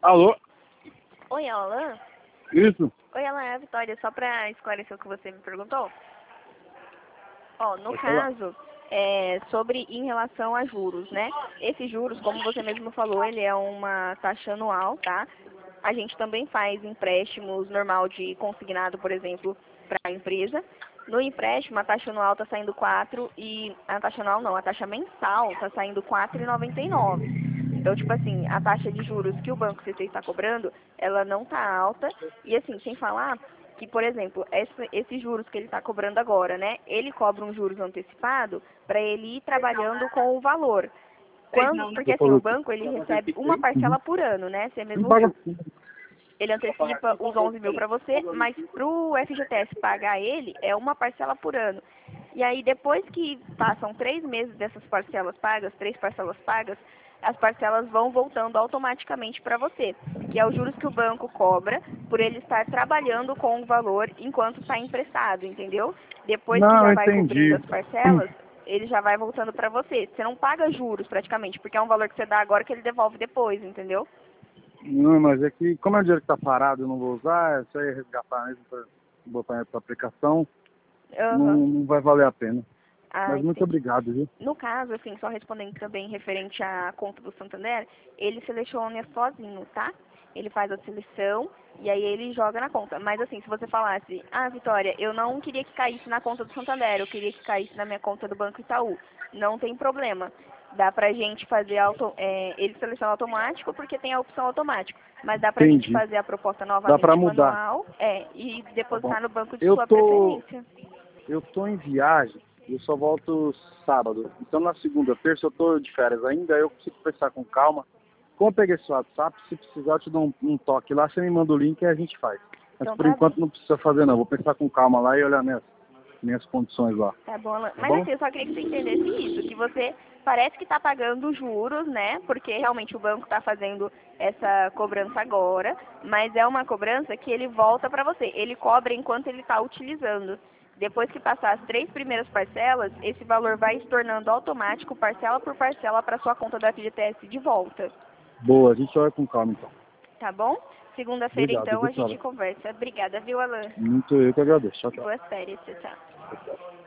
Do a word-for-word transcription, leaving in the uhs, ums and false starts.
Alô? Oi, Alan? Isso? Oi, Alan, é a Vitória. Só para esclarecer o que você me perguntou. Ó, no Pode falar. caso, é, sobre em relação a juros, né? Esses juros, como você mesmo falou, ele é uma taxa anual, tá? A gente também faz empréstimos normal de consignado, por exemplo, para a empresa. No empréstimo, a taxa anual está saindo quatro e a taxa anual não, a taxa mensal está saindo quatro reais e noventa e nove centavos. Então, tipo assim, a taxa de juros que o Banco C C está cobrando, ela não está alta. E assim, sem falar que, por exemplo, esse, esses juros que ele está cobrando agora, né? Ele cobra um juros antecipado para ele ir trabalhando com o valor. Quando, porque Eu assim, o falo, banco ele recebe uma uhum. parcela por ano, né? Você Não mesmo paga. viu. Ele antecipa os onze mil para você, mas para o F G T S pagar ele é uma parcela por ano. E aí depois que passam três meses dessas parcelas pagas, três parcelas pagas, as parcelas vão voltando automaticamente para você, que é os juros que o banco cobra por ele estar trabalhando com o valor enquanto está emprestado, entendeu? Depois que Não, já eu vai cobrindo entendi. as parcelas, ele já vai voltando para você. Você não paga juros praticamente, porque é um valor que você dá agora que ele devolve depois, entendeu? Não, mas é que, como é um dinheiro que tá parado, eu não vou usar, é só ir resgatar mesmo pra botar essa aplicação, não, Aham. não vai valer a pena. Ah, Mas muito entendi. obrigado, viu? No caso, assim, só respondendo também referente à conta do Santander, ele seleciona sozinho, tá? Ele faz a seleção e aí ele joga na conta. Mas assim, se você falasse, ah, Vitória, eu não queria que caísse na conta do Santander, eu queria que caísse na minha conta do Banco Itaú, não tem problema. Dá pra gente fazer auto, é, ele seleciona automático porque tem a opção automático. Mas dá pra gente Entendi. fazer a proposta Dá pra novamente mudar. manual, é, e Tá bom. depositar no banco de Eu sua tô, preferência. eu tô em viagem e eu só volto sábado. Então na segunda, terça eu tô de férias ainda, eu preciso pensar com calma. Como eu peguei seu WhatsApp, se precisar eu te dou um, um toque lá, você me manda o link e a gente faz. Mas Então por tá bem. enquanto não precisa fazer não, vou pensar com calma lá e olhar minhas, minhas condições lá. Tá bom, Alan. Tá Mas bom? assim, eu só queria que você entendesse isso, que você parece que está pagando juros, né? Porque realmente o banco está fazendo essa cobrança agora, mas é uma cobrança que ele volta para você. Ele cobra enquanto ele está utilizando. Depois que passar as três primeiras parcelas, esse valor vai se tornando automático, parcela por parcela, para sua conta da F G T S de volta. Boa, a gente olha com calma então. Tá bom? Segunda-feira, Obrigado, então, viu, a gente Sara? conversa. Obrigada, viu, Alan? Muito eu que agradeço. Tchau, tchau. Boas férias, tchau, tchau.